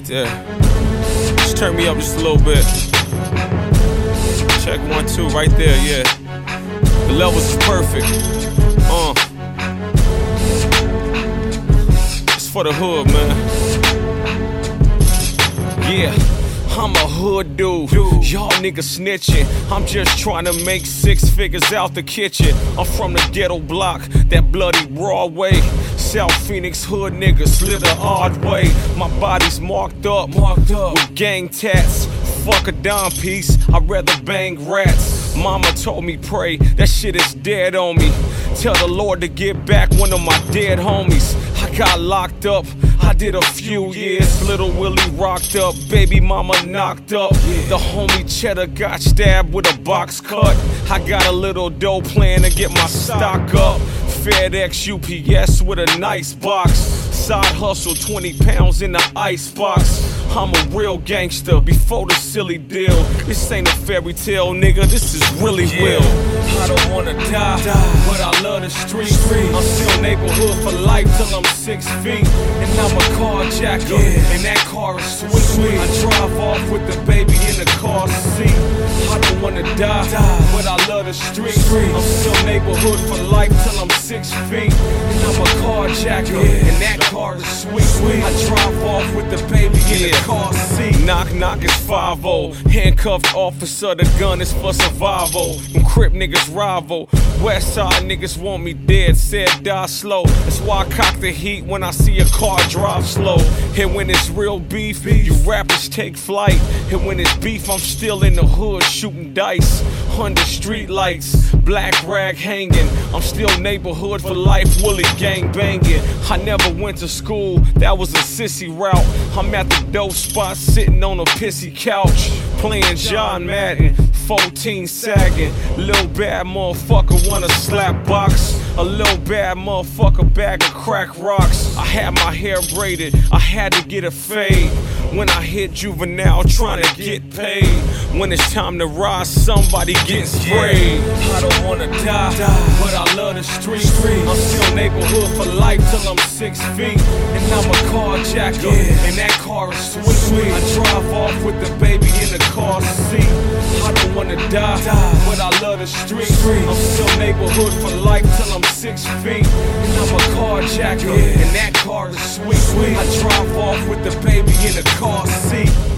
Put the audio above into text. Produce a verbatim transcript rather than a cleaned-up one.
there. Just turn me up just a little bit. Check one, two, right there, yeah. The levels is perfect. Uh. It's for the hood, man. Yeah. I'm a hood dude, y'all niggas snitching. I'm just trying to make six figures out the kitchen. I'm from the ghetto block, that bloody Broadway. South Phoenix hood niggas live the odd way. My body's marked up, marked up with gang tats. Fuck a dime piece, I'd rather bang rats. Mama told me pray, that shit is dead on me. Tell the Lord to get back one of my dead homies. I got locked up, I did a few years. Little Willie rocked up, baby mama knocked up. The homie Cheddar got stabbed with a box cut. I got a little dough plan to get my stock up. FedEx U P S with a nice box. Side hustle, twenty pounds in the ice box. I'm a real gangster before the silly deal. This ain't a fairy tale, nigga, this is really yeah. real. I don't wanna die, die, but I love the street. I'm still neighborhood for life till I'm six feet. And I'm a carjacker, yeah. and that car is sweet. sweet. I drive off with the baby in the car seat. I don't wanna die, die, but I love the street. I'm still neighborhood for life till I'm six feet. And I'm a carjacker, yeah. and that car is sweet. sweet. I drive off with the baby in yeah. the car seat. Knock knock is five oh. Handcuffed officer, the gun is for survival. Them Crip niggas rival. West side niggas want me dead, said die slow. That's why I cock the heat when I see a car drive slow. And when it's real beef, you rappers take flight. And when it's beef, I'm still in the hood shooting dice. Under street lights, black rag hanging. I'm still neighborhood for life, Willie gang banging. I never went to school, that was a sissy route. I'm at the dope spot sitting on a pissy couch, playing John Madden, fourteen sagging. Lil bad motherfucker wanna slap box. A lil bad motherfucker bag of crack rocks. I had my hair braided, I had to get a fade. When I hit juvenile trying to get paid. When it's time to rise, somebody gets sprayed. I don't wanna die, but I love the street. I'm still neighborhood for life till I'm six feet. And I'm a carjacker, and that car is sweet. I drive off with the baby in the car seat. I don't wanna die, but I love the street. I'm still neighborhood for life till I'm six feet. And I'm a carjacker, and that car is sweet. I drive off with the baby in the car seat.